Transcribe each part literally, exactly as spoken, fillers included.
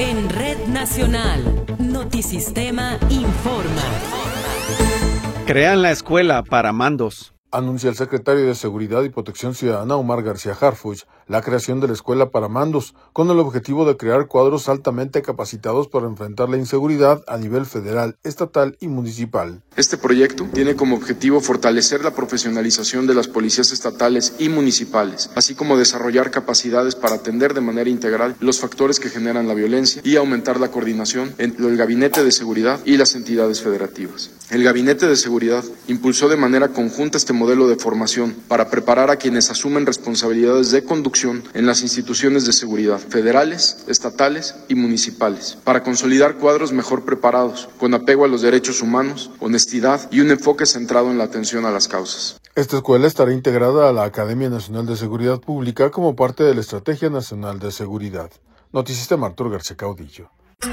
En Red Nacional, Notisistema informa. Crean la escuela para mandos. Anuncia el secretario de Seguridad y Protección Ciudadana, Omar García Harfuch, la creación de la Escuela para Mandos, con el objetivo de crear cuadros altamente capacitados para enfrentar la inseguridad a nivel federal, estatal y municipal. Este proyecto tiene como objetivo fortalecer la profesionalización de las policías estatales y municipales, así como desarrollar capacidades para atender de manera integral los factores que generan la violencia y aumentar la coordinación entre el Gabinete de Seguridad y las entidades federativas. El Gabinete de Seguridad impulsó de manera conjunta este modelo de formación para preparar a quienes asumen responsabilidades de conducción en las instituciones de seguridad federales, estatales y municipales, para consolidar cuadros mejor preparados, con apego a los derechos humanos, honestidad y un enfoque centrado en la atención a las causas. Esta escuela estará integrada a la Academia Nacional de Seguridad Pública como parte de la Estrategia Nacional de Seguridad. Notisistema, Arturo García Caudillo.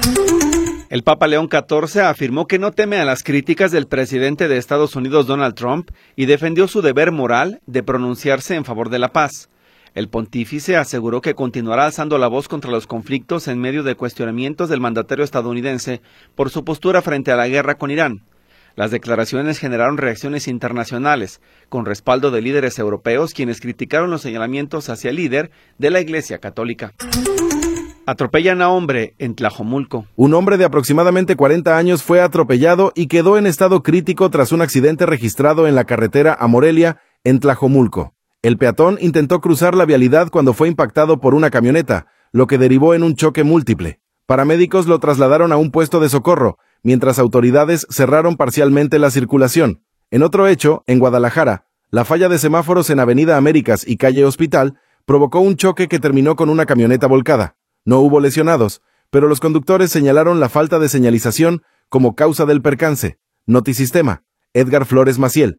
El Papa León catorce afirmó que no teme a las críticas del presidente de Estados Unidos, Donald Trump, y defendió su deber moral de pronunciarse en favor de la paz. El pontífice aseguró que continuará alzando la voz contra los conflictos en medio de cuestionamientos del mandatario estadounidense por su postura frente a la guerra con Irán. Las declaraciones generaron reacciones internacionales, con respaldo de líderes europeos quienes criticaron los señalamientos hacia el líder de la Iglesia Católica. Atropellan a hombre en Tlajomulco. Un hombre de aproximadamente cuarenta años fue atropellado y quedó en estado crítico tras un accidente registrado en la carretera a Morelia, en Tlajomulco. El peatón intentó cruzar la vialidad cuando fue impactado por una camioneta, lo que derivó en un choque múltiple. Paramédicos lo trasladaron a un puesto de socorro, mientras autoridades cerraron parcialmente la circulación. En otro hecho, en Guadalajara, la falla de semáforos en Avenida Américas y Calle Hospital provocó un choque que terminó con una camioneta volcada. No hubo lesionados, pero los conductores señalaron la falta de señalización como causa del percance. Notisistema, Edgar Flores Maciel.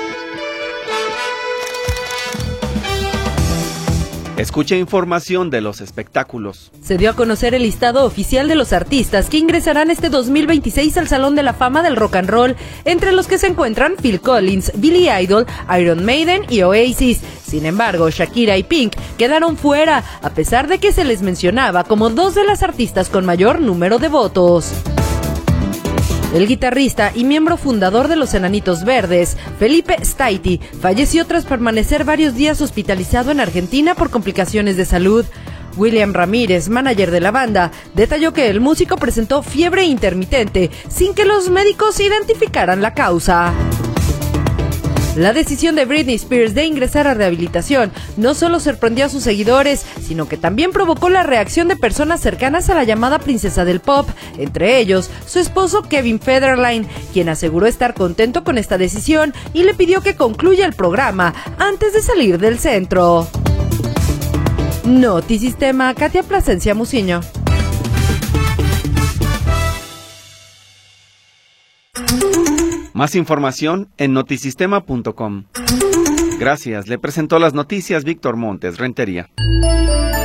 Escucha información de los espectáculos. Se dio a conocer el listado oficial de los artistas que ingresarán este dos mil veintiséis al Salón de la Fama del Rock and Roll, entre los que se encuentran Phil Collins, Billy Idol, Iron Maiden y Oasis. Sin embargo, Shakira y Pink quedaron fuera, a pesar de que se les mencionaba como dos de las artistas con mayor número de votos. El guitarrista y miembro fundador de los Enanitos Verdes, Felipe Staiti, falleció tras permanecer varios días hospitalizado en Argentina por complicaciones de salud. William Ramírez, manager de la banda, detalló que el músico presentó fiebre intermitente sin que los médicos identificaran la causa. La decisión de Britney Spears de ingresar a rehabilitación no solo sorprendió a sus seguidores, sino que también provocó la reacción de personas cercanas a la llamada princesa del pop, entre ellos su esposo Kevin Federline, quien aseguró estar contento con esta decisión y le pidió que concluya el programa antes de salir del centro. Notisistema, Katia Plasencia Muciño. Más información en notisistema punto com. Gracias, le presentó las noticias Víctor Montes Rentería.